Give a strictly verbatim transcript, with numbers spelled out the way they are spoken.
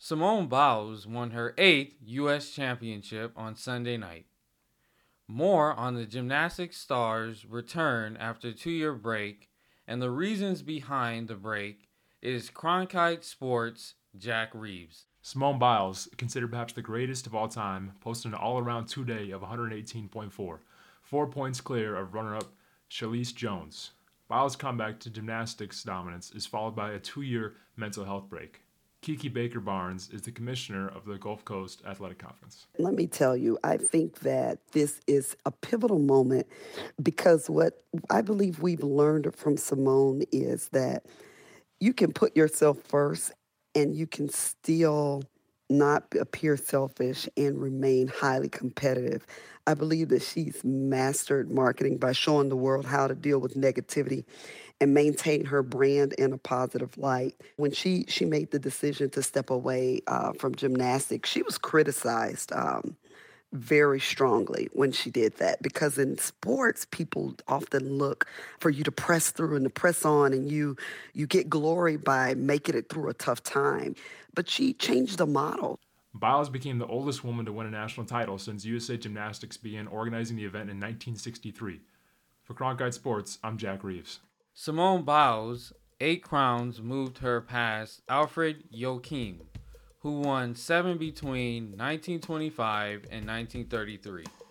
Simone Biles won her eighth U S championship on Sunday night. More on the gymnastics star's return after a two-year break and the reasons behind the break is Cronkite Sports' Jack Reeves. Simone Biles, considered perhaps the greatest of all time, posted an all-around two-day of one eighteen point four, four points clear of runner-up Shalise Jones. Biles' comeback to gymnastics dominance is followed by a two-year mental health break. Kiki Baker Barnes is the commissioner of the Gulf Coast Athletic Conference. Let me tell you, I think that this is a pivotal moment because what I believe we've learned from Simone is that you can put yourself first and you can still not appear selfish and remain highly competitive. I believe that she's mastered marketing by showing the world how to deal with negativity and maintain her brand in a positive light. When she, she made the decision to step away uh, from gymnastics, she was criticized um, very strongly when she did that because in sports, people often look for you to press through and to press on, and you you get glory by making it through a tough time. But she changed the model. Biles became the oldest woman to win a national title since U S A Gymnastics began organizing the event in nineteen sixty-three. For Cronkite Sports, I'm Jack Reeves. Simone Biles' eight crowns moved her past Alfred Joachim, who won seven between nineteen twenty-five and nineteen thirty-three.